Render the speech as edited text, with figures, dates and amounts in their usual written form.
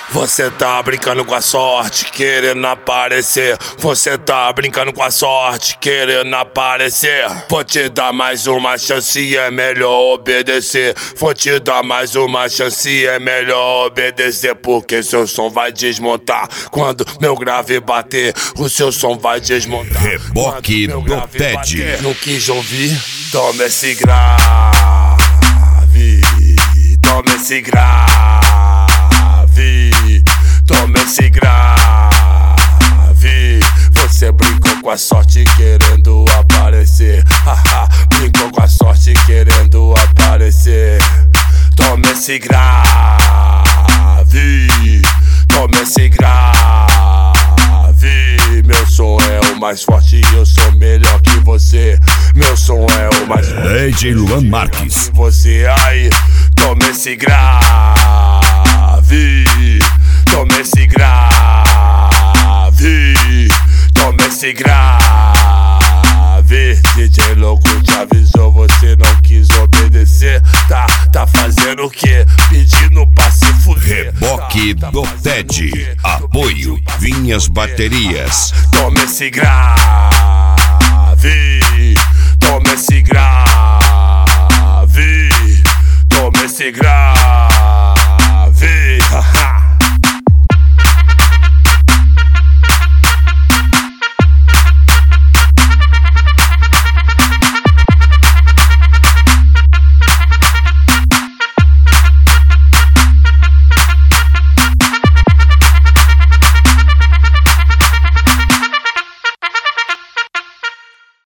Você tá brincando com a sorte, querendo aparecer. Você tá brincando com a sorte, querendo aparecer. Vou te dar mais uma chance, é melhor obedecer. Vou te dar mais uma chance, é melhor obedecer. Porque seu som vai desmontar quando meu grave bater. O seu som vai desmontar. Reboque do Ted. Não quis ouvir? Toma esse grave. Toma esse grave. Toma esse grave. Você brincou com a sorte querendo aparecer. Brincou com a sorte querendo aparecer. Toma esse grave. Toma esse grave. Meu som é o mais forte e eu sou melhor que você. Meu som é o mais forte. DJ Luan Marques. Você aí, toma esse grave. Toma esse grave. Toma esse grave. DJ louco te avisou, você não quis obedecer. Tá fazendo o quê? Pedindo pra se fuder. Reboque do Ted. Apoio Vinhas Baterias. Toma esse grave. Toma esse grave. Toma esse grave.